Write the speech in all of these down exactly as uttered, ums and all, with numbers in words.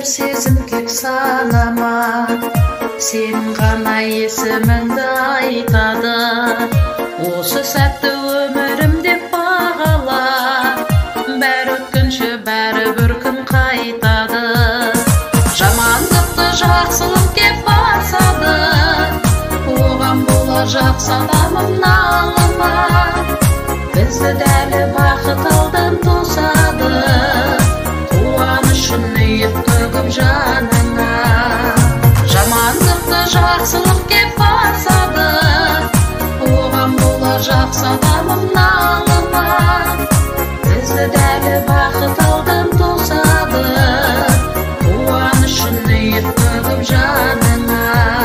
бір сезім кеп санама, сенің ғана есіміңді айтады. Осы сәтті өмірім деп бағала, бәрі өткінші бәрі бір күн қайтады. Жамандықты жақсылық кеп басады, оған болашақ адамым налыма. Бізді дәлі бақыт алдан тосады, қуанышын үйіп төгіп жанына. Жамандықты жақсылық кеп басады, оған болашақ адамым налыма. Бізді дәлі бақыт алдан тосады, қуанышын үйіп төгіп жанына.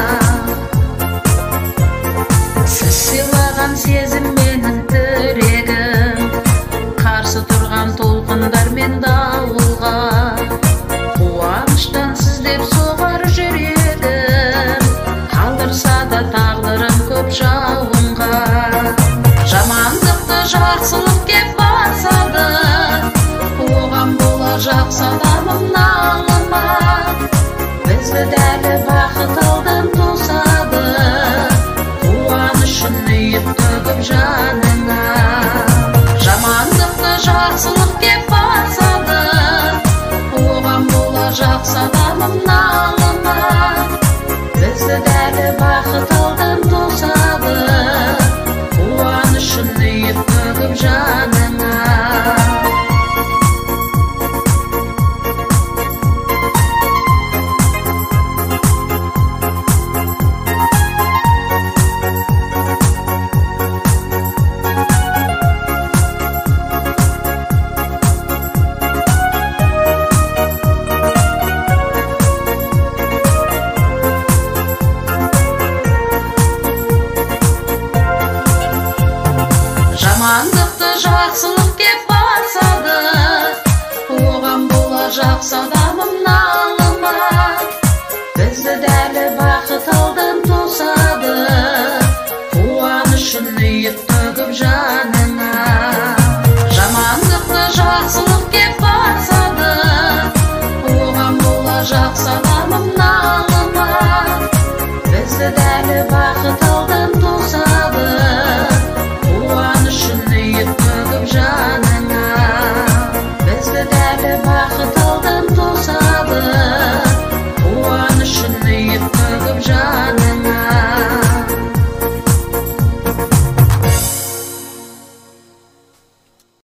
Сіз сыйлаған сезім менің тірегім, қарсы тұрған толқындар мен дауылға. Қуаныштан сіз деп соғар жүрегім, қалдырса да тағдырым көп жауынға. Жамандықты жақсылық кеп басады, оған болашақ адамым налыма. Бізді дәлі бақыт алдан тосады, қуанышын үйіп төгіп жанына. Жамандықты жақсылық кеп басады, оған болашақ адамым налыма. Бізді дәлі бақыт алдан тосады, қуанышын үйіп төгіп жанына. Жамандықты жақсылық кеп басады, оған болашақ адамым налыма. Бізді дәлі бақыт алдан тосады, қуанышын үйіп төгіп жанына. Жамандықты жақсылық кеп басады, оған болашақ